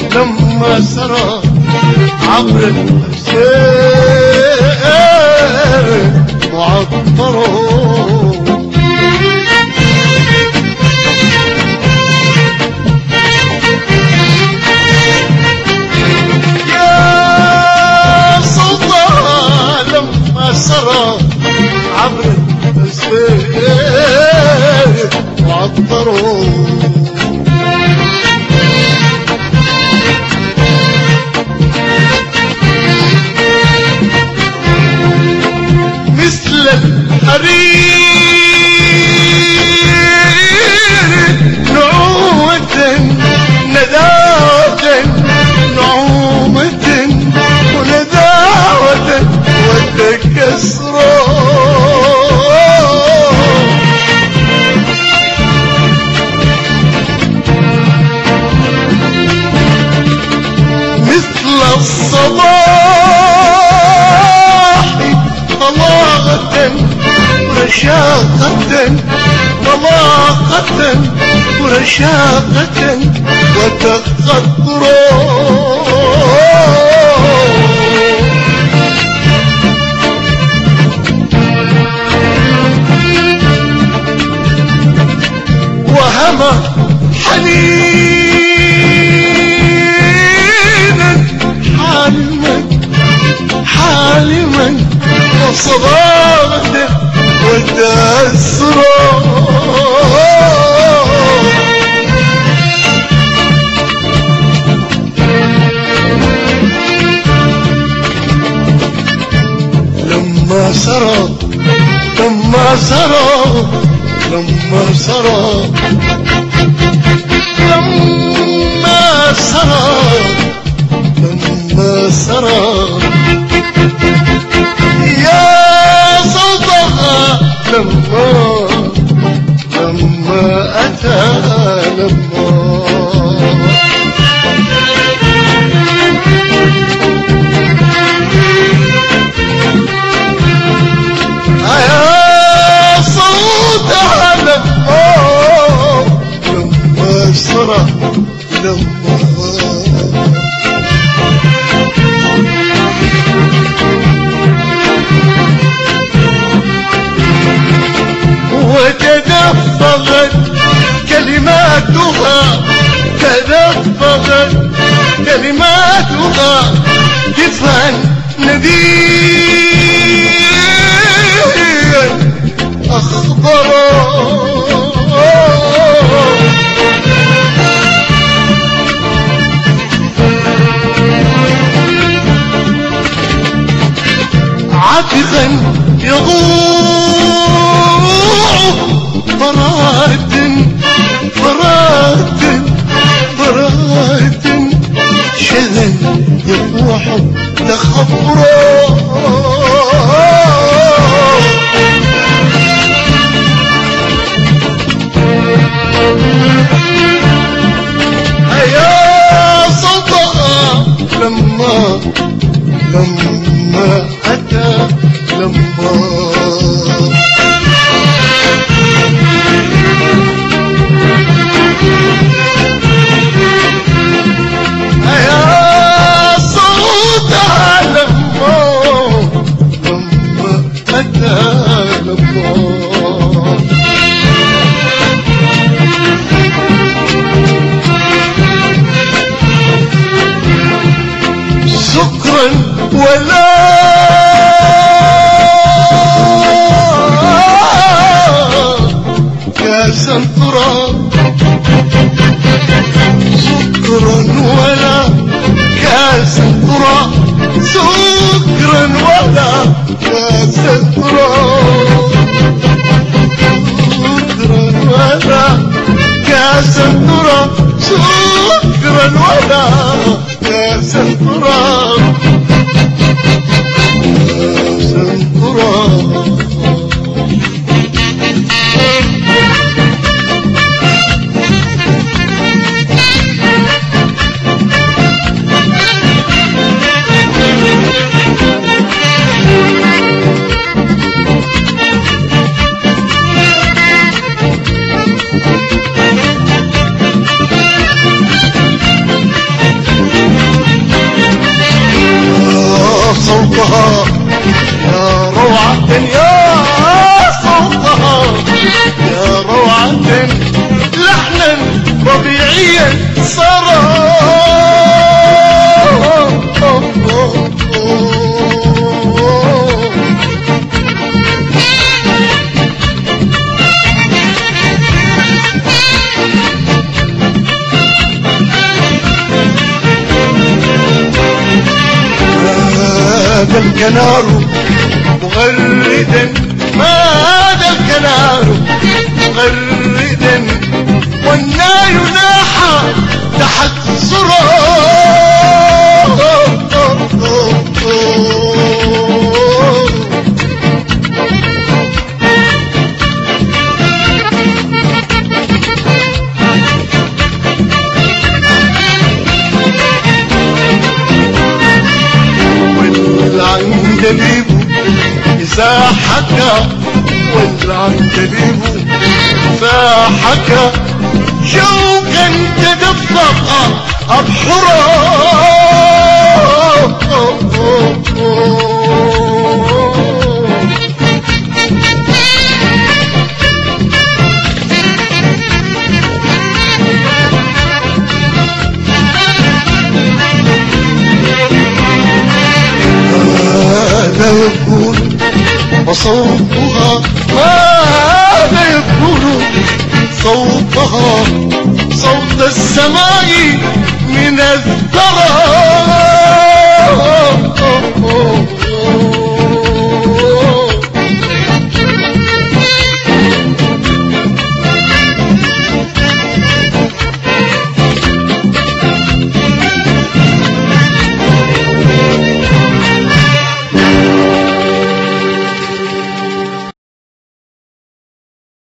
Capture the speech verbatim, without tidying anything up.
لما سرى عبر السير معطره عبر السير وعطروا مثل الحرير نعومة نداوة نعومة ونداوة وتكسرا الصباح طلاقة ورشاقة طلاقة ورشاقة وتخطر وهمى حنينا حالما حالما وصبابته وتأسرا لما سرى لما سرى لما سرى لما سرى لما سرى يا صوتها لما لما أتى لما يا صوتها لما لما سرى لما وتدفقت كلماتها تدفقت كلماتها دفئا نبيا أخضرا عاتقا يغوع فرات فرات فرات شذا يفوح تخبرا يا صدقا لما لما أتى لما شكرا ولا كاسا ترى شكرا ولا كاسا ترى شكرا ولا كاسا ترى شكرا ولا كاسا ترى شكرا ولا كاسا ترى الكنار مغردا ماذا الكنار مغردا والنار ناحى تحت الصراط والعندليب إذا حكى والعندليب إذا حكى شوقا تدفق أبحرا ماذا يكون وصوتها ماذا يكون صوتها صوت السماء من الثرى